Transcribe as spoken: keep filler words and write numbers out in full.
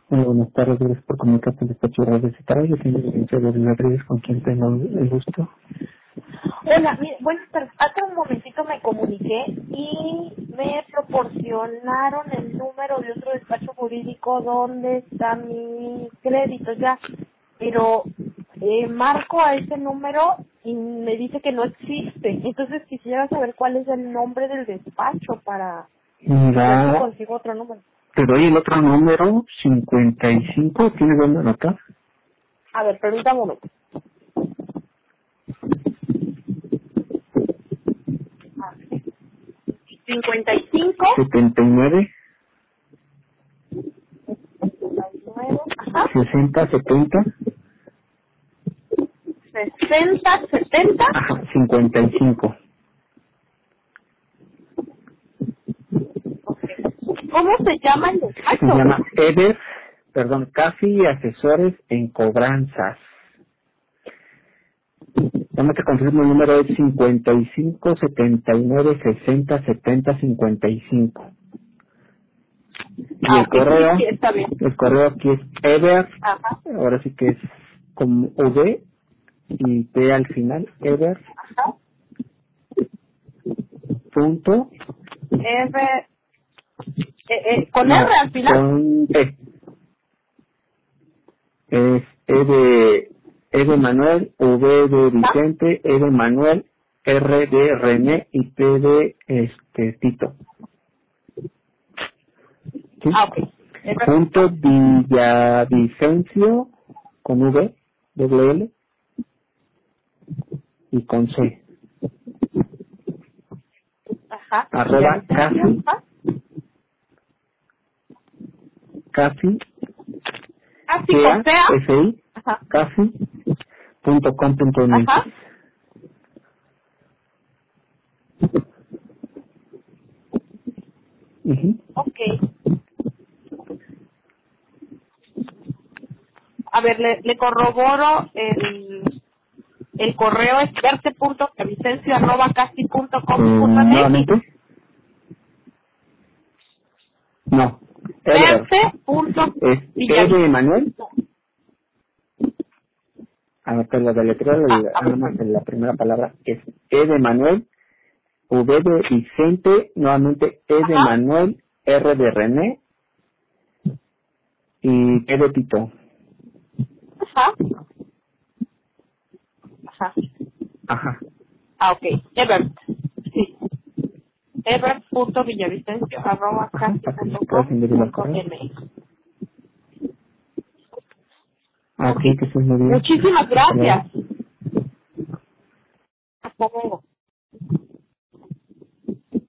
Hola, buenas tardes, gracias por comunicarte al despacho de Radio Citarra. Yo soy el licenciado de Rodríguez, con quien tengo el gusto. Hola, mire, buenas tardes. Hace un momentito me comuniqué y me proporcionaron el número de otro despacho jurídico donde está mi crédito ya, pero eh, marco a ese número y me dice que no existe. Entonces quisiera saber cuál es el nombre del despacho para ver si Mira, consigo otro número. te doy el otro número, cincuenta y cinco, ¿tienes dónde anotar? A ver, permítame un momento. cincuenta y cinco, setenta y nueve, ajá, sesenta, setenta, sesenta, setenta. ajá, cincuenta y cinco. ¿Cómo se llama el Se despacho? llama Ever, perdón, Casi Asesores en Cobranzas. Dame te confirmo, el número es cincuenta y cinco, setenta y nueve, sesenta, setenta, cincuenta y cinco. Y Ah, el ok, sí, correo, sí, está bien. el correo aquí es Ever, Ajá, ahora sí que es como V y T al final, Ever, ajá. punto, R, eh, eh, con R no, al final. con E, es E de, E de Manuel, V de ¿Ah? Vicente, E de Manuel, R de René y T de este Tito, ¿sí? Ah, ok. R, Punto Villavicencio, con V, doble L y con C, ajá. arroba Villavicencio, casi, ajá. casi, Ah, sí, K, con C, A. F I, Ajá, casi, punto com punto M X. ajá. Ujú. Ok. A ver, le, le corroboro el, el correo es verte.vicencio arroba casi punto com Eh, punto mx. nuevamente, no, Ever, es E de Verte.villavicencio. Manuel, a ver, te lo deletreo, Ah, el- a nada ver, más en la primera palabra es E de Manuel, V de Vicente, nuevamente E de ajá, Manuel, R de René y T de Tito. ajá, ajá. Ajá, Ah, ok. Ebert. Sí. Ebert.villavicencio arroba ajá, casi para que punto puedas com enviar el punto correo. mx. Ah, Ok. ok, que estés muy bien. Muchísimas Hasta luego. gracias. Hasta luego.